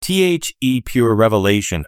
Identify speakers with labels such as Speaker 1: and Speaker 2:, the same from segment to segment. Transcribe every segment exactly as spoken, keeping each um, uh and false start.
Speaker 1: The pure revelation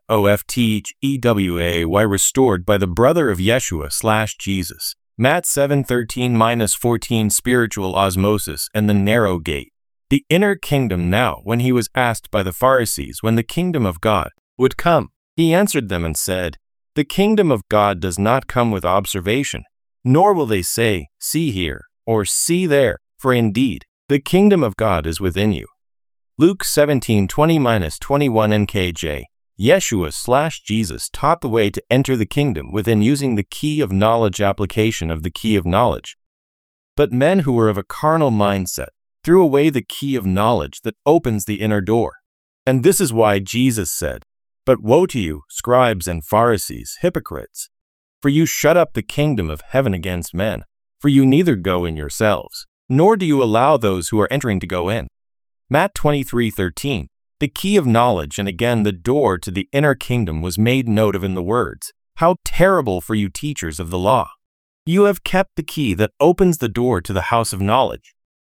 Speaker 1: ofthewy restored by the brother of Yeshua slash Jesus. Matt seven thirteen to fourteen Spiritual osmosis and the narrow gate. The inner kingdom. Now, when he was asked by the Pharisees when the kingdom of God would come, he answered them and said, "The kingdom of God does not come with observation, nor will they say, 'See here,' or 'See there,' for indeed, the kingdom of God is within you." Luke seventeen twenty to twenty-one N K J. Yeshua slash Jesus taught the way to enter the kingdom within using the key of knowledge application of the key of knowledge. But men who were of a carnal mindset threw away the key of knowledge that opens the inner door. And this is why Jesus said, "But woe to you, scribes and Pharisees, hypocrites! For you shut up the kingdom of heaven against men, for you neither go in yourselves, nor do you allow those who are entering to go in." Matt twenty-three thirteen. The key of knowledge and again the door to the inner kingdom was made note of in the words, "How terrible for you teachers of the law! You have kept the key that opens the door to the house of knowledge.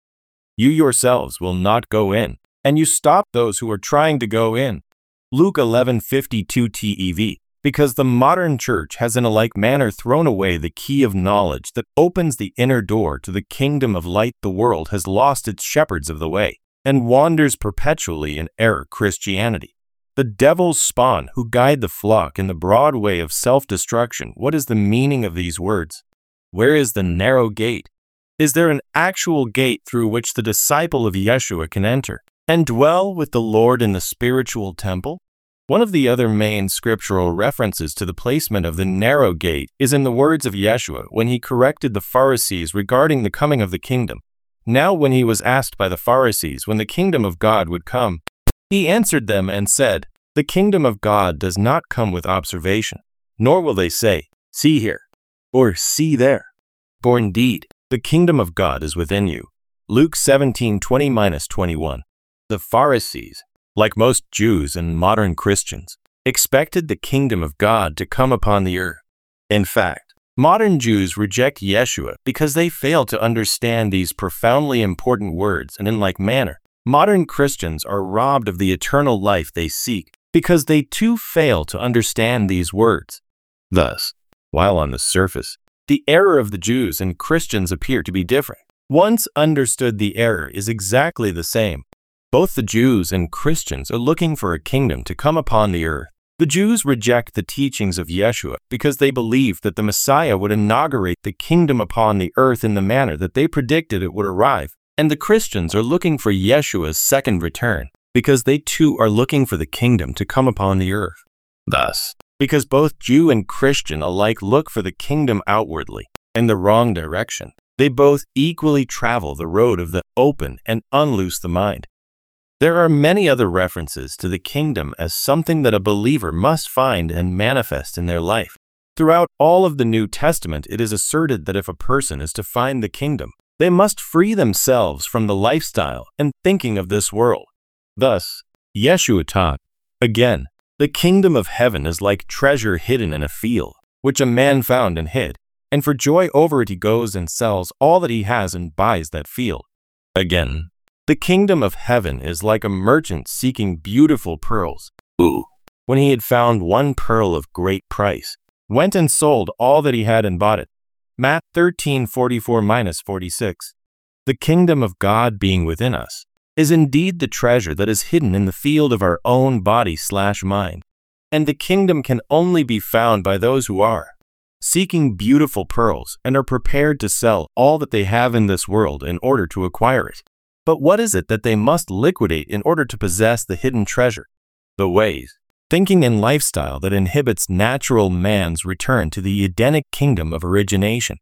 Speaker 1: You yourselves will not go in, and you stop those who are trying to go in." Luke eleven fifty-two T E V. Because the modern church has in a like manner thrown away the key of knowledge that opens the inner door to the kingdom of light, the world has lost its shepherds of the way and wanders perpetually in error Christianity. The devil's spawn who guide the flock in the broad way of self-destruction. What is the meaning of these words? Where is the narrow gate? Is there an actual gate through which the disciple of Yeshua can enter and dwell with the Lord in the spiritual temple? One of the other main scriptural references to the placement of the narrow gate is in the words of Yeshua when he corrected the Pharisees regarding the coming of the kingdom. Now when he was asked by the Pharisees when the kingdom of God would come, he answered them and said, "The kingdom of God does not come with observation, nor will they say, 'See here,' or 'See there,' for indeed, the kingdom of God is within you." Luke seventeen twenty to twenty-one. The Pharisees, like most Jews and modern Christians, expected the kingdom of God to come upon the earth. In fact, modern Jews reject Yeshua because they fail to understand these profoundly important words, and in like manner, modern Christians are robbed of the eternal life they seek because they too fail to understand these words. Thus, while on the surface, the error of the Jews and Christians appear to be different, once understood the error is exactly the same. Both the Jews and Christians are looking for a kingdom to come upon the earth. The Jews reject the teachings of Yeshua because they believe that the Messiah would inaugurate the kingdom upon the earth in the manner that they predicted it would arrive. And the Christians are looking for Yeshua's second return because they too are looking for the kingdom to come upon the earth. Thus, because both Jew and Christian alike look for the kingdom outwardly in the wrong direction, they both equally travel the road of the open and unloose the mind. There are many other references to the kingdom as something that a believer must find and manifest in their life. Throughout all of the New Testament, it is asserted that if a person is to find the kingdom, they must free themselves from the lifestyle and thinking of this world. Thus, Yeshua taught, again, the kingdom of heaven is like treasure hidden in a field, which a man found and hid, and for joy over it he goes and sells all that he has and buys that field. Again, the kingdom of heaven is like a merchant seeking beautiful pearls, who, when he had found one pearl of great price, went and sold all that he had and bought it. Matt thirteen forty-four to forty-six. The kingdom of God being within us is indeed the treasure that is hidden in the field of our own body slash mind. And the kingdom can only be found by those who are seeking beautiful pearls and are prepared to sell all that they have in this world in order to acquire it. But what is it that they must liquidate in order to possess the hidden treasure? The ways, thinking, and lifestyle that inhibits natural man's return to the Edenic kingdom of origination.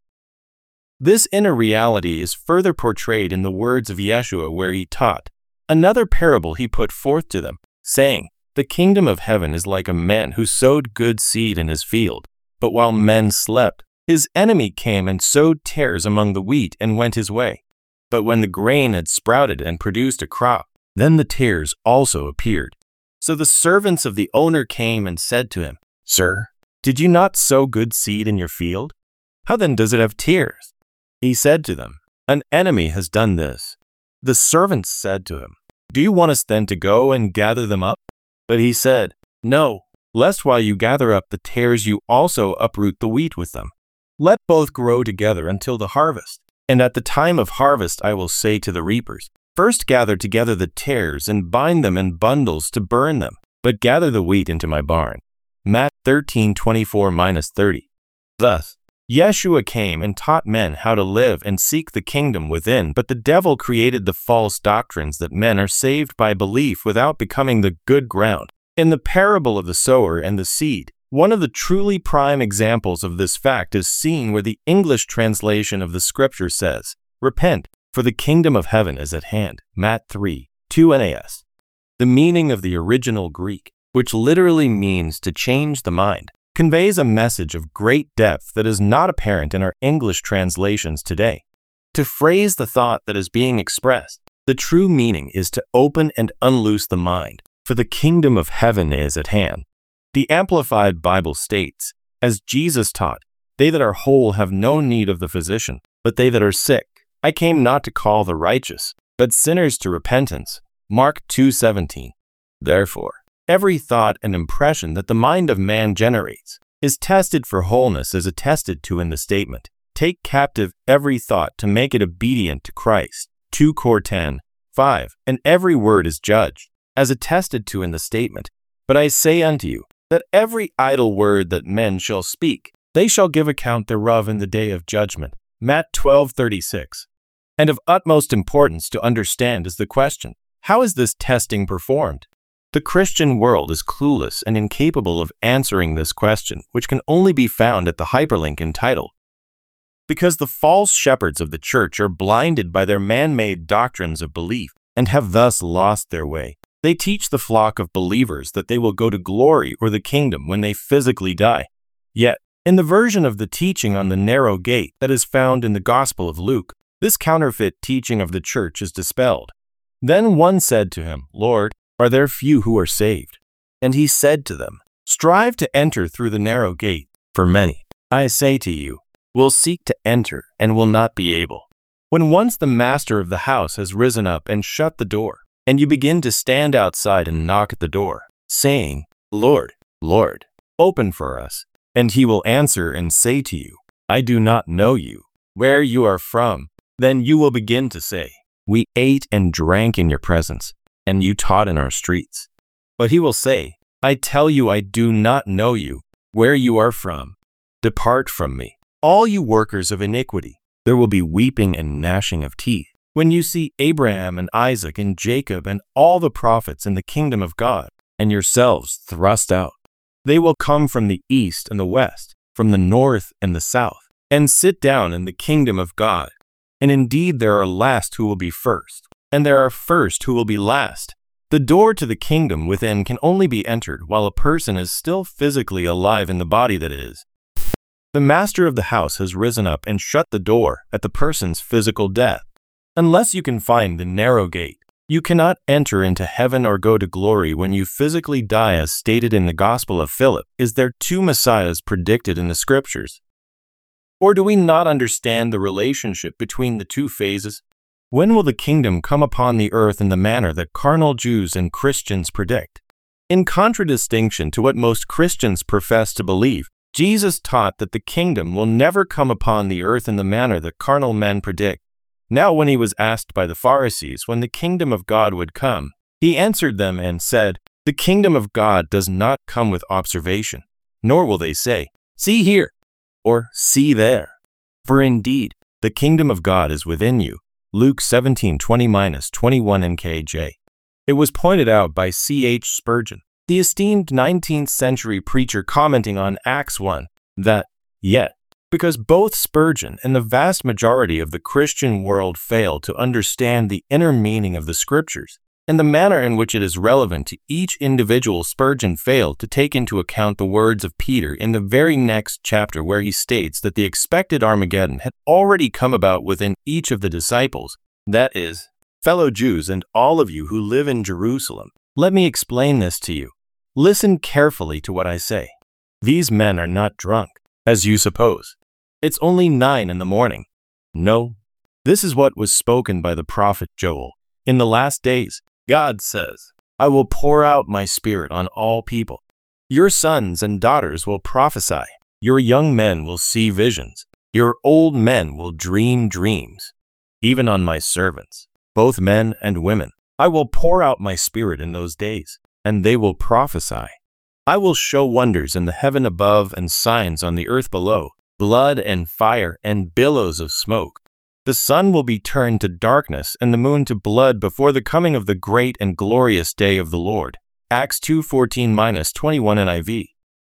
Speaker 1: This inner reality is further portrayed in the words of Yeshua where he taught. Another parable he put forth to them, saying, "The kingdom of heaven is like a man who sowed good seed in his field. But while men slept, his enemy came and sowed tares among the wheat and went his way. But when the grain had sprouted and produced a crop, then the tares also appeared. So the servants of the owner came and said to him, 'Sir, did you not sow good seed in your field? How then does it have tares?' He said to them, 'An enemy has done this.' The servants said to him, 'Do you want us then to go and gather them up?' But he said, No, lest while you gather up the tares you also uproot the wheat with them. Let both grow together until the harvest. And at the time of harvest I will say to the reapers, First gather together the tares and bind them in bundles to burn them, but gather the wheat into my barn. Matt thirteen twenty-four to thirty. Thus, Yeshua came and taught men how to live and seek the kingdom within, but the devil created the false doctrines that men are saved by belief without becoming the good ground. In the parable of the sower and the seed, one of the truly prime examples of this fact is seen where the English translation of the scripture says, Repent, for the kingdom of heaven is at hand. Matt three two N A S. The meaning of the original Greek, which literally means to change the mind, conveys a message of great depth that is not apparent in our English translations today. To phrase the thought that is being expressed, the true meaning is to open and unloose the mind, for the kingdom of heaven is at hand. The Amplified Bible states, as Jesus taught, They that are whole have no need of the physician, but they that are sick. I came not to call the righteous, but sinners to repentance. Mark two seventeen. Therefore, every thought and impression that the mind of man generates is tested for wholeness as attested to in the statement, Take captive every thought to make it obedient to Christ. two Cor ten five. And every word is judged, as attested to in the statement, But I say unto you, that every idle word that men shall speak, they shall give account thereof in the day of judgment. Matt twelve thirty-six. And of utmost importance to understand is the question, how is this testing performed? The Christian world is clueless and incapable of answering this question, which can only be found at the hyperlink entitled. Because the false shepherds of the church are blinded by their man-made doctrines of belief and have thus lost their way, they teach the flock of believers that they will go to glory or the kingdom when they physically die. Yet, in the version of the teaching on the narrow gate that is found in the Gospel of Luke, this counterfeit teaching of the church is dispelled. Then one said to him, Lord, are there few who are saved? And he said to them, Strive to enter through the narrow gate, for many, I say to you, will seek to enter and will not be able. When once the master of the house has risen up and shut the door, and you begin to stand outside and knock at the door, saying, Lord, Lord, open for us, and he will answer and say to you, I do not know you, where you are from, then you will begin to say, We ate and drank in your presence, and you taught in our streets. But he will say, I tell you I do not know you, where you are from. Depart from me, all you workers of iniquity. There will be weeping and gnashing of teeth when you see Abraham and Isaac and Jacob and all the prophets in the kingdom of God, and yourselves thrust out. They will come from the east and the west, from the north and the south, and sit down in the kingdom of God. And indeed there are last who will be first, and there are first who will be last. The door to the kingdom within can only be entered while a person is still physically alive in the body that is. The master of the house has risen up and shut the door at the person's physical death. Unless you can find the narrow gate, you cannot enter into heaven or go to glory when you physically die, as stated in the Gospel of Philip. Is there two messiahs predicted in the scriptures? Or do we not understand the relationship between the two phases? When will the kingdom come upon the earth in the manner that carnal Jews and Christians predict? In contradistinction to what most Christians profess to believe, Jesus taught that the kingdom will never come upon the earth in the manner that carnal men predict. Now when he was asked by the Pharisees when the kingdom of God would come, he answered them and said, The kingdom of God does not come with observation, nor will they say, See here, or see there. For indeed, the kingdom of God is within you. Luke seventeen twenty to twenty-one N K J. It was pointed out by C H Spurgeon, the esteemed nineteenth century preacher, commenting on Acts one, that, yet, because both Spurgeon and the vast majority of the Christian world fail to understand the inner meaning of the scriptures, and the manner in which it is relevant to each individual, Spurgeon failed to take into account the words of Peter in the very next chapter, where he states that the expected Armageddon had already come about within each of the disciples, that is, fellow Jews and all of you who live in Jerusalem. Let me explain this to you. Listen carefully to what I say. These men are not drunk, as you suppose. It's only nine in the morning. No, this is what was spoken by the prophet Joel. In the last days, God says, I will pour out my Spirit on all people. Your sons and daughters will prophesy. Your young men will see visions. Your old men will dream dreams. Even on my servants, both men and women, I will pour out my Spirit in those days, and they will prophesy. I will show wonders in the heaven above and signs on the earth below, blood and fire and billows of smoke. The sun will be turned to darkness and the moon to blood before the coming of the great and glorious day of the Lord. Acts two fourteen to twenty-one N I V.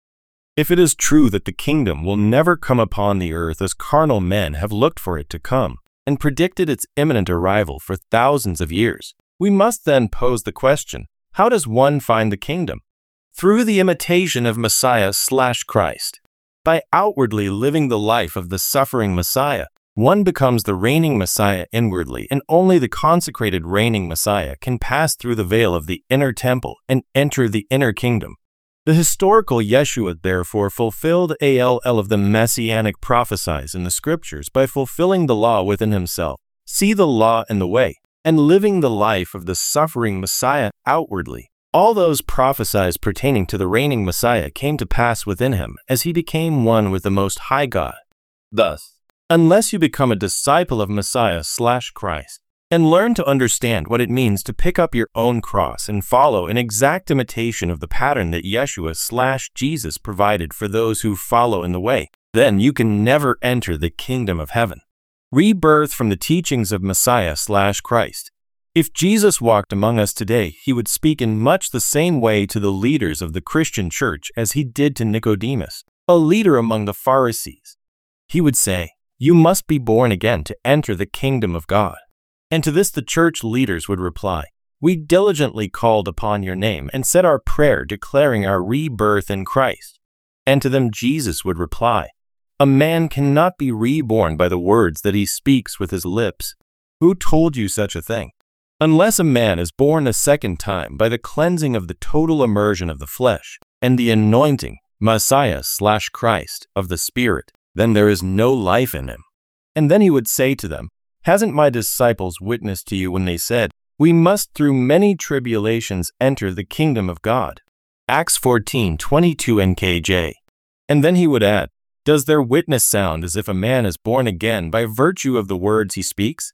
Speaker 1: If it is true that the kingdom will never come upon the earth as carnal men have looked for it to come, and predicted its imminent arrival for thousands of years, we must then pose the question, how does one find the kingdom? Through the imitation of Messiah slash Christ. By outwardly living the life of the suffering Messiah, one becomes the reigning Messiah inwardly, and only the consecrated reigning Messiah can pass through the veil of the inner temple and enter the inner kingdom. The historical Yeshua therefore fulfilled all of the messianic prophecies in the scriptures by fulfilling the law within himself, see the law and the way, and living the life of the suffering Messiah outwardly. All those prophecies pertaining to the reigning Messiah came to pass within him as he became one with the Most High God. Thus, unless you become a disciple of Messiah slash Christ, and learn to understand what it means to pick up your own cross and follow an exact imitation of the pattern that Yeshua slash Jesus provided for those who follow in the way, then you can never enter the kingdom of heaven. Rebirth from the teachings of Messiah slash Christ. If Jesus walked among us today, he would speak in much the same way to the leaders of the Christian church as he did to Nicodemus, a leader among the Pharisees. He would say, "You must be born again to enter the kingdom of God." And to this the church leaders would reply, "We diligently called upon your name and said our prayer declaring our rebirth in Christ." And to them Jesus would reply, "A man cannot be reborn by the words that he speaks with his lips. Who told you such a thing? Unless a man is born a second time by the cleansing of the total immersion of the flesh and the anointing, Messiah slash Christ, of the Spirit, then there is no life in him." And then he would say to them, "Hasn't my disciples witnessed to you when they said, 'We must through many tribulations enter the kingdom of God'?" Acts fourteen twenty-two N K J. And then he would add, "Does their witness sound as if a man is born again by virtue of the words he speaks?"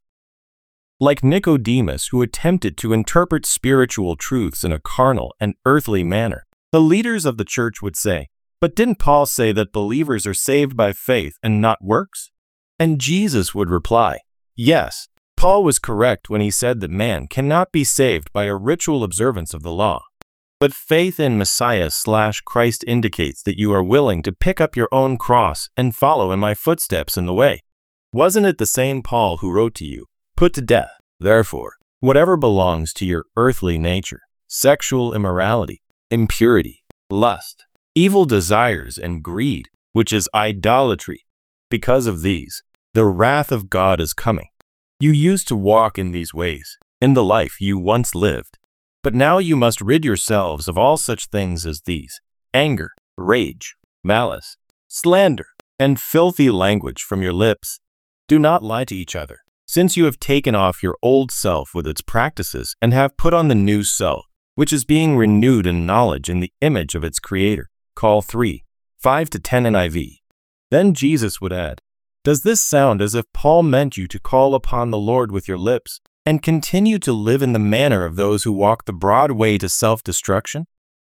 Speaker 1: Like Nicodemus, who attempted to interpret spiritual truths in a carnal and earthly manner, the leaders of the church would say, "But didn't Paul say that believers are saved by faith and not works?" And Jesus would reply, "Yes, Paul was correct when he said that man cannot be saved by a ritual observance of the law. But faith in Messiah slash Christ indicates that you are willing to pick up your own cross and follow in my footsteps in the way. Wasn't it the same Paul who wrote to you, 'Put to death, therefore, whatever belongs to your earthly nature, sexual immorality, impurity, lust, evil desires, and greed, which is idolatry. Because of these, the wrath of God is coming. You used to walk in these ways, in the life you once lived. But now you must rid yourselves of all such things as these: anger, rage, malice, slander, and filthy language from your lips. Do not lie to each other, since you have taken off your old self with its practices and have put on the new self, which is being renewed in knowledge in the image of its Creator." Call three, five to ten N I V. Then Jesus would add, "Does this sound as if Paul meant you to call upon the Lord with your lips and continue to live in the manner of those who walk the broad way to self-destruction?"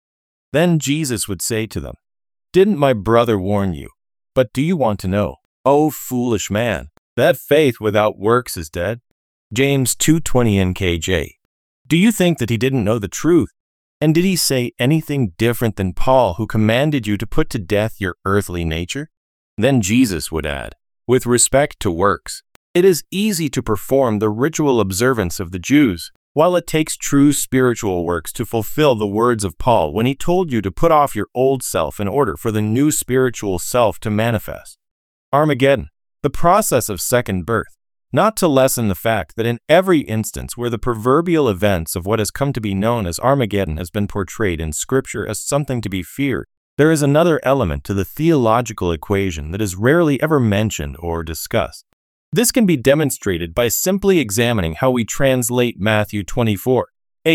Speaker 1: Then Jesus would say to them, "Didn't my brother warn you? But do you want to know, O foolish man, that faith without works is dead?" James two twenty N K J. Do you think that he didn't know the truth? And did he say anything different than Paul, who commanded you to put to death your earthly nature? Then Jesus would add, "With respect to works, it is easy to perform the ritual observance of the Jews, while it takes true spiritual works to fulfill the words of Paul when he told you to put off your old self in order for the new spiritual self to manifest." Armageddon, the process of second birth. Not to lessen the fact that in every instance where the proverbial events of what has come to be known as Armageddon has been portrayed in Scripture as something to be feared, there is another element to the theological equation that is rarely ever mentioned or discussed. This can be demonstrated by simply examining how we translate Matthew twenty-four eight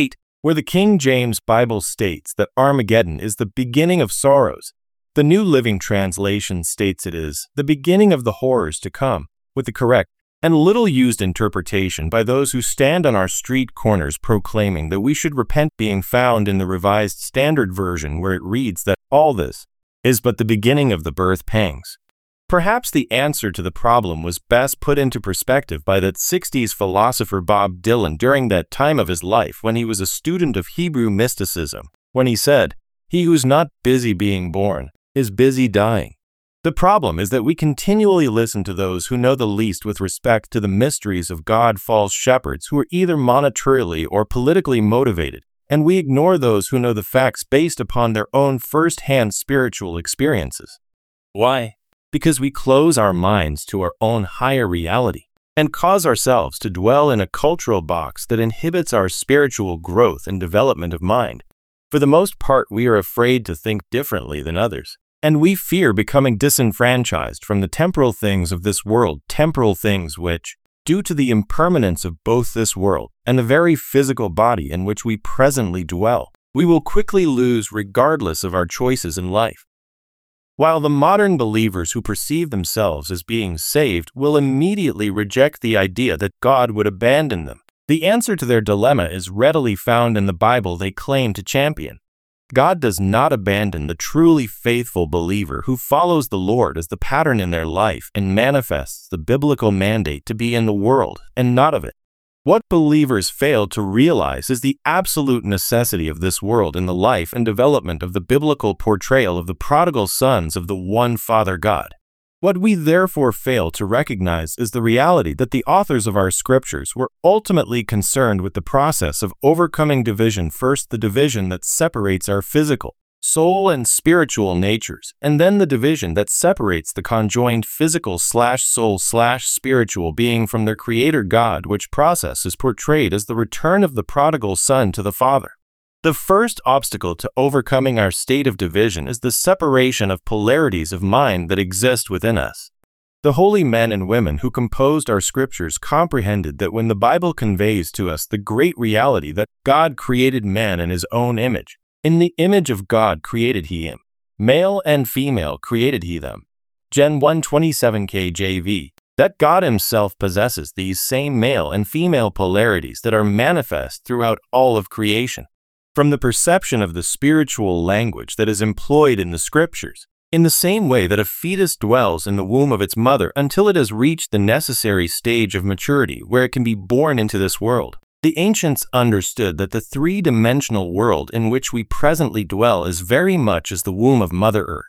Speaker 1: where the King James Bible states that Armageddon is the beginning of sorrows. The New Living Translation states it is the beginning of the horrors to come, with the correct and little-used interpretation by those who stand on our street corners proclaiming that we should repent, being found in the Revised Standard Version, where it reads that all this is but the beginning of the birth pangs. Perhaps the answer to the problem was best put into perspective by that sixties philosopher Bob Dylan during that time of his life when he was a student of Hebrew mysticism, when he said, "He who's not busy being born is busy dying." The problem is that we continually listen to those who know the least with respect to the mysteries of God, false shepherds who are either monetarily or politically motivated, and we ignore those who know the facts based upon their own first-hand spiritual experiences. Why? Because we close our minds to our own higher reality and cause ourselves to dwell in a cultural box that inhibits our spiritual growth and development of mind. For the most part, we are afraid to think differently than others, and we fear becoming disenfranchised from the temporal things of this world, temporal things which, due to the impermanence of both this world and the very physical body in which we presently dwell, we will quickly lose regardless of our choices in life. While the modern believers who perceive themselves as being saved will immediately reject the idea that God would abandon them, the answer to their dilemma is readily found in the Bible they claim to champion. God does not abandon the truly faithful believer who follows the Lord as the pattern in their life and manifests the biblical mandate to be in the world and not of it. What believers fail to realize is the absolute necessity of this world in the life and development of the biblical portrayal of the prodigal sons of the one Father God. What we therefore fail to recognize is the reality that the authors of our scriptures were ultimately concerned with the process of overcoming division, first the division that separates our physical, soul, and spiritual natures, and then the division that separates the conjoined physical slash soul slash spiritual being from their Creator God, which process is portrayed as the return of the prodigal son to the Father. The first obstacle to overcoming our state of division is the separation of polarities of mind that exist within us. The holy men and women who composed our scriptures comprehended that when the Bible conveys to us the great reality that God created man in his own image, in the image of God created he him, male and female created he them, Gen one twenty-seven K J V, that God himself possesses these same male and female polarities that are manifest throughout all of creation. From the perception of the spiritual language that is employed in the scriptures, in the same way that a fetus dwells in the womb of its mother until it has reached the necessary stage of maturity where it can be born into this world, the ancients understood that the three-dimensional world in which we presently dwell is very much as the womb of Mother Earth.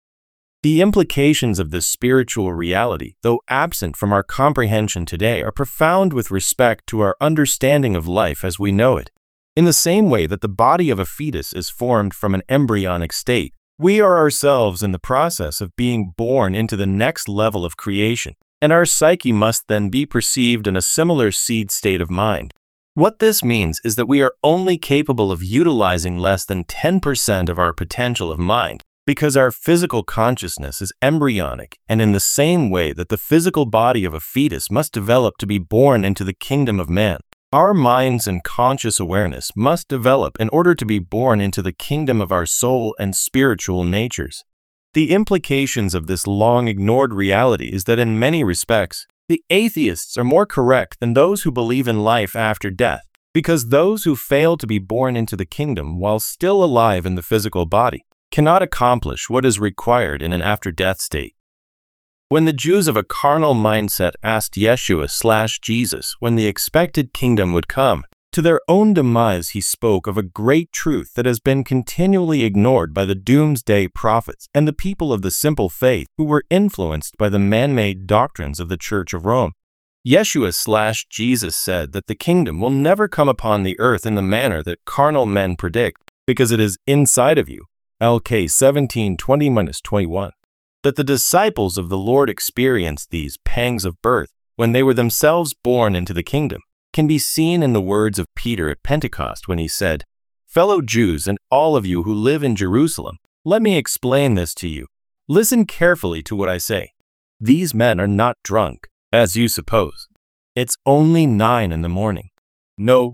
Speaker 1: The implications of this spiritual reality, though absent from our comprehension today, are profound with respect to our understanding of life as we know it. In the same way that the body of a fetus is formed from an embryonic state, we are ourselves in the process of being born into the next level of creation, and our psyche must then be perceived in a similar seed state of mind. What this means is that we are only capable of utilizing less than ten percent of our potential of mind, because our physical consciousness is embryonic, and in the same way that the physical body of a fetus must develop to be born into the kingdom of man, our minds and conscious awareness must develop in order to be born into the kingdom of our soul and spiritual natures. The implications of this long-ignored reality is that in many respects, the atheists are more correct than those who believe in life after death, because those who fail to be born into the kingdom while still alive in the physical body cannot accomplish what is required in an after-death state. When the Jews of a carnal mindset asked Yeshua slash Jesus when the expected kingdom would come, to their own demise he spoke of a great truth that has been continually ignored by the doomsday prophets and the people of the simple faith who were influenced by the man-made doctrines of the Church of Rome. Yeshua slash Jesus said that the kingdom will never come upon the earth in the manner that carnal men predict, because it is inside of you, L K seventeen twenty to twenty-one. That the disciples of the Lord experienced these pangs of birth when they were themselves born into the kingdom can be seen in the words of Peter at Pentecost when he said, "Fellow Jews and all of you who live in Jerusalem, let me explain this to you. Listen carefully to what I say. These men are not drunk, as you suppose. It's only nine in the morning. No,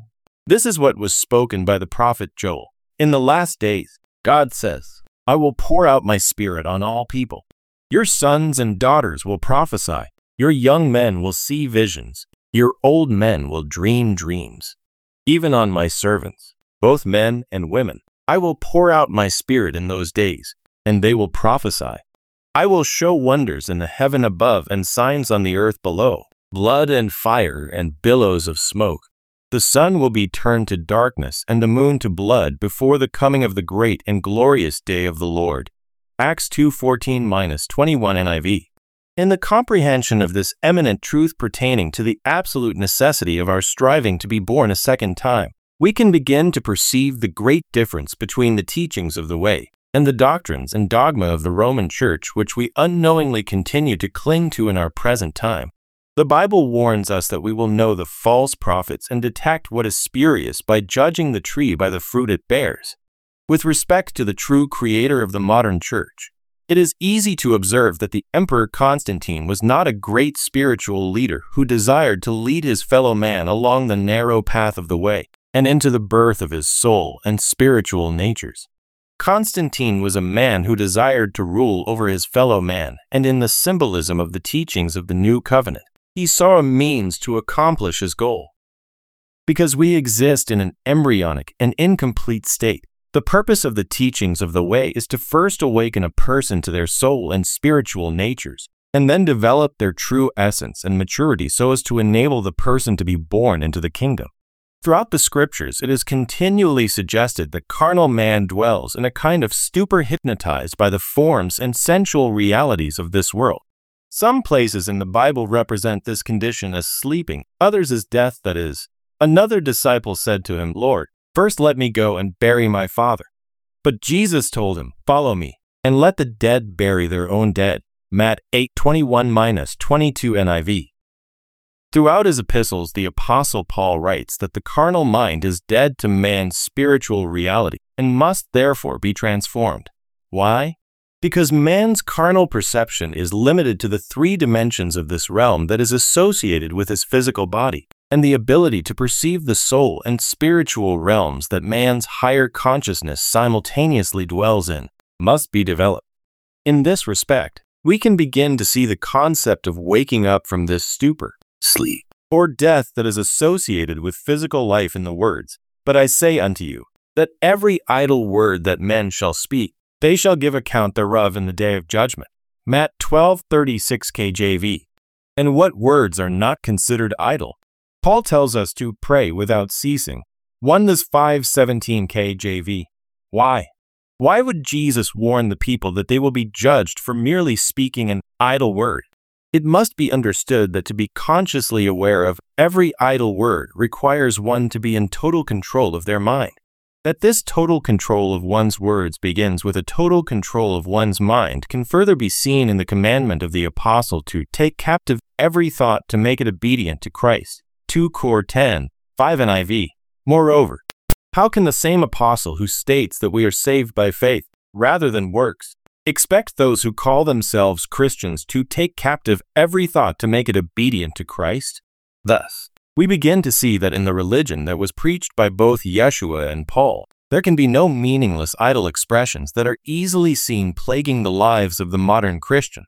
Speaker 1: This is what was spoken by the prophet Joel. In the last days, God says, I will pour out my spirit on all people. Your sons and daughters will prophesy. Your young men will see visions. Your old men will dream dreams. Even on my servants, both men and women, I will pour out my spirit in those days, and they will prophesy. I will show wonders in the heaven above and signs on the earth below, blood and fire and billows of smoke. The sun will be turned to darkness and the moon to blood before the coming of the great and glorious day of the Lord. Acts two fourteen to twenty-one N I V. In the comprehension of this eminent truth pertaining to the absolute necessity of our striving to be born a second time, we can begin to perceive the great difference between the teachings of the way and the doctrines and dogma of the Roman Church which we unknowingly continue to cling to in our present time. The Bible warns us that we will know the false prophets and detect what is spurious by judging the tree by the fruit it bears. With respect to the true creator of the modern church, it is easy to observe that the Emperor Constantine was not a great spiritual leader who desired to lead his fellow man along the narrow path of the way and into the birth of his soul and spiritual natures. Constantine was a man who desired to rule over his fellow man, and in the symbolism of the teachings of the New Covenant, he saw a means to accomplish his goal. Because we exist in an embryonic and incomplete state, the purpose of the teachings of the way is to first awaken a person to their soul and spiritual natures, and then develop their true essence and maturity so as to enable the person to be born into the kingdom. Throughout the scriptures, it is continually suggested that carnal man dwells in a kind of stupor hypnotized by the forms and sensual realities of this world. Some places in the Bible represent this condition as sleeping, others as death, that is. Another disciple said to him, Lord, first let me go and bury my father. But Jesus told him, follow me, and let the dead bury their own dead. Matt eight twenty-one to twenty-two N I V. Throughout his epistles, the Apostle Paul writes that the carnal mind is dead to man's spiritual reality and must therefore be transformed. Why? Because man's carnal perception is limited to the three dimensions of this realm that is associated with his physical body, and the ability to perceive the soul and spiritual realms that man's higher consciousness simultaneously dwells in must be developed. In this respect, we can begin to see the concept of waking up from this stupor, sleep, or death that is associated with physical life in the words, But I say unto you, that every idle word that men shall speak, they shall give account thereof in the day of judgment. Matt twelve thirty-six K J V. And what words are not considered idle? Paul tells us to pray without ceasing. First five seventeen K J V. Why? Why would Jesus warn the people that they will be judged for merely speaking an idle word? It must be understood that to be consciously aware of every idle word requires one to be in total control of their mind. That this total control of one's words begins with a total control of one's mind can further be seen in the commandment of the Apostle to take captive every thought to make it obedient to Christ. Second Corinthians ten, five N I V. Moreover, how can the same Apostle who states that we are saved by faith, rather than works, expect those who call themselves Christians to take captive every thought to make it obedient to Christ? Thus, we begin to see that in the religion that was preached by both Yeshua and Paul, there can be no meaningless idle expressions that are easily seen plaguing the lives of the modern Christian.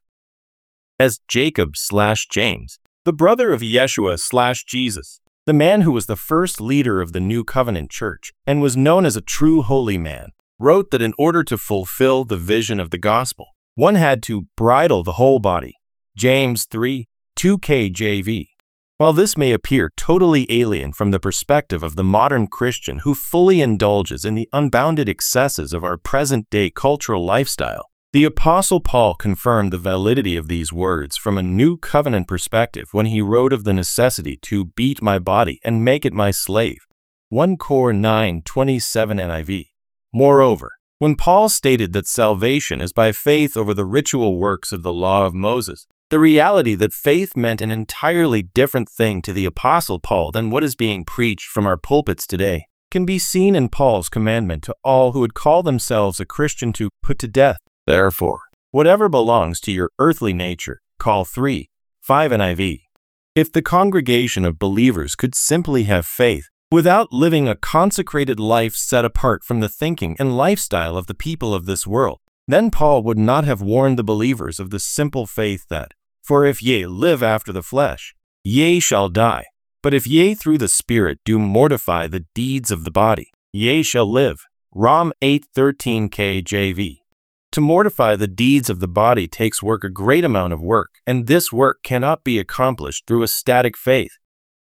Speaker 1: As Jacob slash James, the brother of Yeshua slash Jesus, the man who was the first leader of the New Covenant Church and was known as a true holy man, wrote that in order to fulfill the vision of the gospel, one had to bridle the whole body. James three, two K J V. While this may appear totally alien from the perspective of the modern Christian who fully indulges in the unbounded excesses of our present-day cultural lifestyle, the Apostle Paul confirmed the validity of these words from a New Covenant perspective when he wrote of the necessity to beat my body and make it my slave. First Corinthians nine twenty-seven N I V. Moreover, when Paul stated that salvation is by faith over the ritual works of the law of Moses, the reality that faith meant an entirely different thing to the Apostle Paul than what is being preached from our pulpits today can be seen in Paul's commandment to all who would call themselves a Christian to put to death. Therefore, whatever belongs to your earthly nature, call three, five N I V. If the congregation of believers could simply have faith, without living a consecrated life set apart from the thinking and lifestyle of the people of this world, then Paul would not have warned the believers of the simple faith that, "For if ye live after the flesh, ye shall die. But if ye through the Spirit do mortify the deeds of the body, ye shall live." Rom eight thirteen K J V. To mortify the deeds of the body takes work, a great amount of work, and this work cannot be accomplished through a static faith.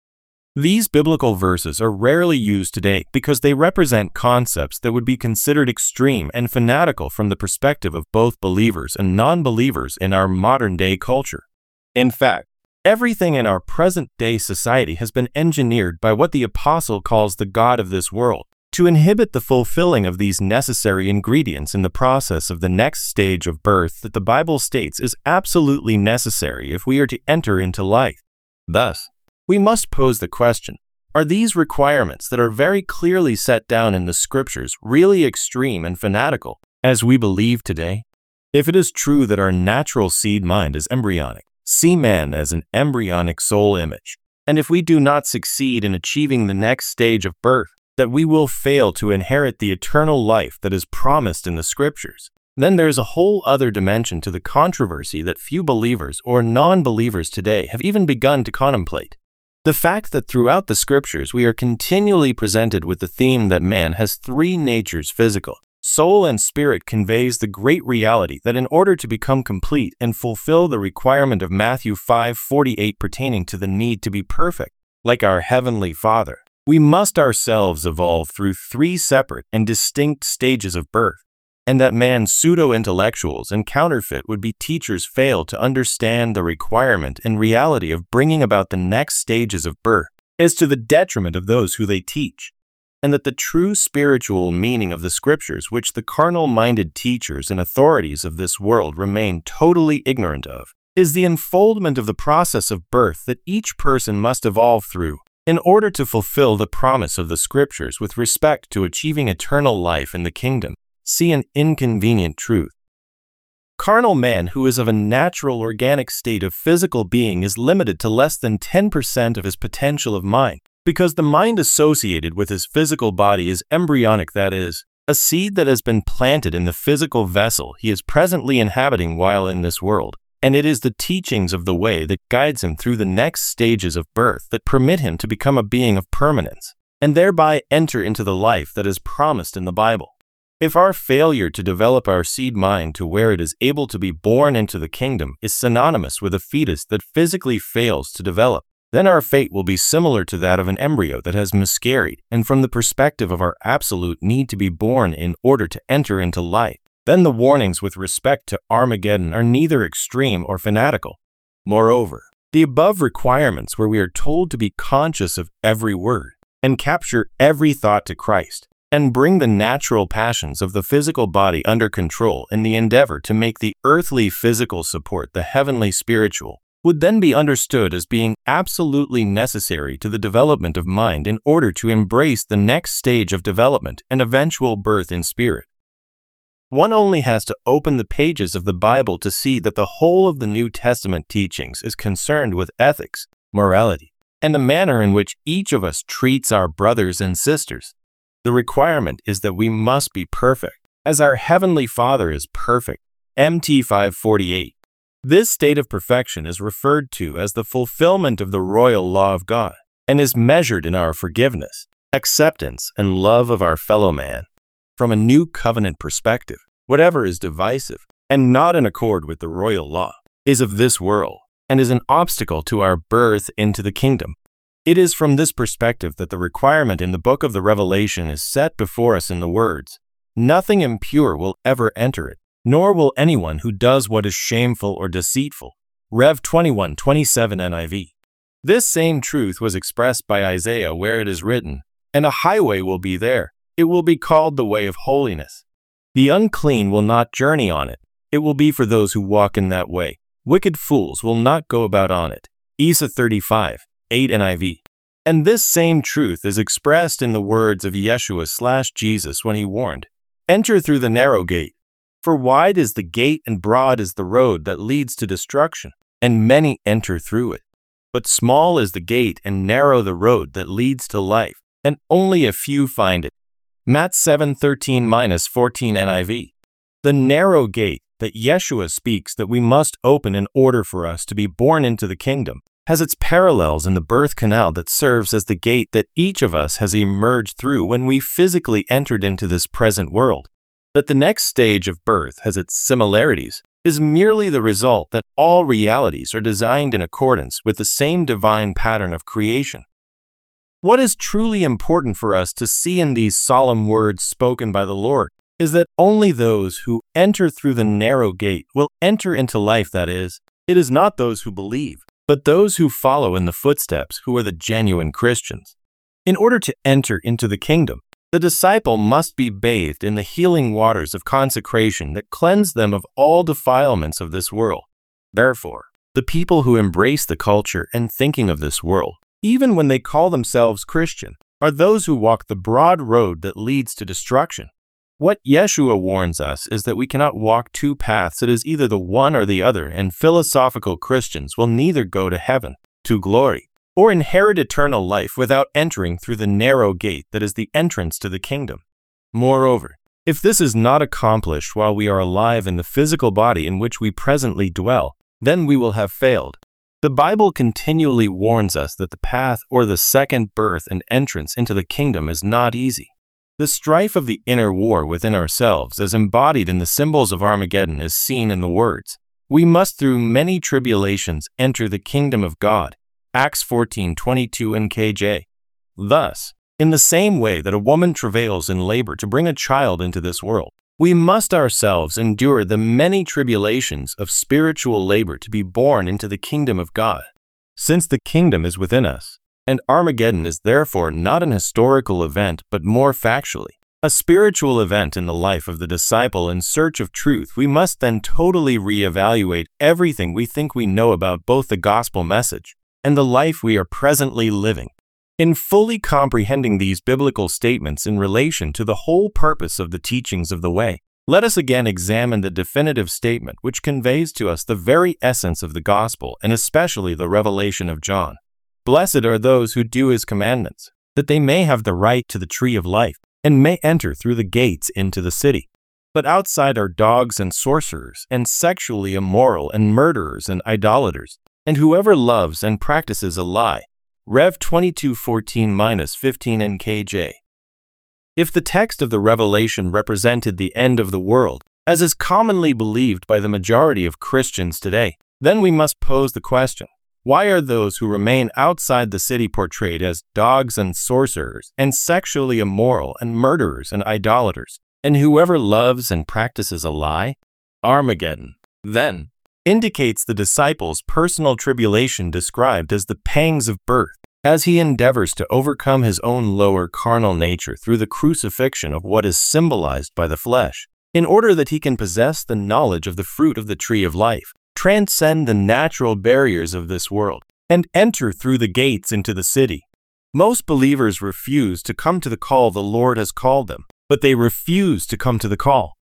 Speaker 1: These biblical verses are rarely used today because they represent concepts that would be considered extreme and fanatical from the perspective of both believers and non-believers in our modern-day culture. In fact, everything in our present-day society has been engineered by what the apostle calls the god of this world, to inhibit the fulfilling of these necessary ingredients in the process of the next stage of birth that the Bible states is absolutely necessary if we are to enter into life. Thus, we must pose the question, are these requirements that are very clearly set down in the scriptures really extreme and fanatical, as we believe today? If it is true that our natural seed mind is embryonic, see man as an embryonic soul image, and if we do not succeed in achieving the next stage of birth, that we will fail to inherit the eternal life that is promised in the scriptures, then there's a whole other dimension to the controversy that few believers or non-believers today have even begun to contemplate. The fact that throughout the scriptures we are continually presented with the theme that man has three natures, physical, soul, and spirit, conveys the great reality that in order to become complete and fulfill the requirement of Matthew five forty-eight pertaining to the need to be perfect, like our Heavenly Father, we must ourselves evolve through three separate and distinct stages of birth, and that man's pseudo-intellectuals and counterfeit would-be teachers fail to understand the requirement and reality of bringing about the next stages of birth is to the detriment of those who they teach, and that the true spiritual meaning of the scriptures, which the carnal-minded teachers and authorities of this world remain totally ignorant of, is the unfoldment of the process of birth that each person must evolve through in order to fulfill the promise of the scriptures with respect to achieving eternal life in the kingdom. See an inconvenient truth. Carnal man who is of a natural organic state of physical being is limited to less than ten percent of his potential of mind, because the mind associated with his physical body is embryonic, that is, a seed that has been planted in the physical vessel he is presently inhabiting while in this world, and it is the teachings of the way that guides him through the next stages of birth that permit him to become a being of permanence, and thereby enter into the life that is promised in the Bible. If our failure to develop our seed mind to where it is able to be born into the kingdom is synonymous with a fetus that physically fails to develop, then our fate will be similar to that of an embryo that has miscarried, and from the perspective of our absolute need to be born in order to enter into life, then the warnings with respect to Armageddon are neither extreme or fanatical. Moreover, the above requirements where we are told to be conscious of every word, and capture every thought to Christ, and bring the natural passions of the physical body under control in the endeavor to make the earthly physical support the heavenly spiritual, would then be understood as being absolutely necessary to the development of mind in order to embrace the next stage of development and eventual birth in spirit. One only has to open the pages of the Bible to see that the whole of the New Testament teachings is concerned with ethics, morality, and the manner in which each of us treats our brothers and sisters. The requirement is that we must be perfect, as our Heavenly Father is perfect. Matthew five forty-eight. This state of perfection is referred to as the fulfillment of the royal law of God, and is measured in our forgiveness, acceptance, and love of our fellow man. From a new covenant perspective, whatever is divisive and not in accord with the royal law is of this world and is an obstacle to our birth into the kingdom. It is from this perspective that the requirement in the book of the Revelation is set before us in the words, "Nothing impure will ever enter it, nor will anyone who does what is shameful or deceitful." Rev twenty-one twenty-seven N I V. This same truth was expressed by Isaiah where it is written, "And a highway will be there. It will be called the way of holiness. The unclean will not journey on it. It will be for those who walk in that way. Wicked fools will not go about on it." Isa thirty-five eight N I V. And this same truth is expressed in the words of Yeshua slash Jesus when he warned, "Enter through the narrow gate. For wide is the gate and broad is the road that leads to destruction, and many enter through it. But small is the gate and narrow the road that leads to life, and only a few find it. Matt seven thirteen to fourteen N I V. The narrow gate that Yeshua speaks that we must open in order for us to be born into the kingdom has its parallels in the birth canal that serves as the gate that each of us has emerged through when we physically entered into this present world. That the next stage of birth has its similarities is merely the result that all realities are designed in accordance with the same divine pattern of creation. What is truly important for us to see in these solemn words spoken by the Lord is that only those who enter through the narrow gate will enter into life. That is, it is not those who believe, but those who follow in the footsteps who are the genuine Christians. In order to enter into the kingdom, the disciple must be bathed in the healing waters of consecration that cleanse them of all defilements of this world. Therefore, the people who embrace the culture and thinking of this world, even when they call themselves Christian, are those who walk the broad road that leads to destruction. What Yeshua warns us is that we cannot walk two paths. It is either the one or the other, and philosophical Christians will neither go to heaven, to glory, or inherit eternal life without entering through the narrow gate that is the entrance to the kingdom. Moreover, if this is not accomplished while we are alive in the physical body in which we presently dwell, then we will have failed. The Bible continually warns us that the path or the second birth and entrance into the kingdom is not easy. The strife of the inner war within ourselves, as embodied in the symbols of Armageddon, is seen in the words, "We must through many tribulations enter the kingdom of God." Acts fourteen twenty-two N K J. Thus, in the same way that a woman travails in labor to bring a child into this world, we must ourselves endure the many tribulations of spiritual labor to be born into the kingdom of God. Since the kingdom is within us, and Armageddon is therefore not an historical event but more factually a spiritual event in the life of the disciple in search of truth, we must then totally reevaluate everything we think we know about both the gospel message and the life we are presently living. In fully comprehending these biblical statements in relation to the whole purpose of the teachings of the way, let us again examine the definitive statement which conveys to us the very essence of the gospel and especially the revelation of John. Blessed are those who do his commandments, that they may have the right to the tree of life, and may enter through the gates into the city. But outside are dogs and sorcerers, and sexually immoral, and murderers and idolaters, and whoever loves and practices a lie. Rev twenty-two fourteen to fifteen N K J. If the text of the Revelation represented the end of the world, as is commonly believed by the majority of Christians today, then we must pose the question, why are those who remain outside the city portrayed as dogs and sorcerers, and sexually immoral, and murderers and idolaters, and whoever loves and practices a lie? Armageddon, then, indicates the disciple's personal tribulation described as the pangs of birth, as he endeavors to overcome his own lower carnal nature through the crucifixion of what is symbolized by the flesh, in order that he can possess the knowledge of the fruit of the tree of life, transcend the natural barriers of this world, and enter through the gates into the city. Most believers refuse to come to the call the Lord has called them, but they refuse to come to the call.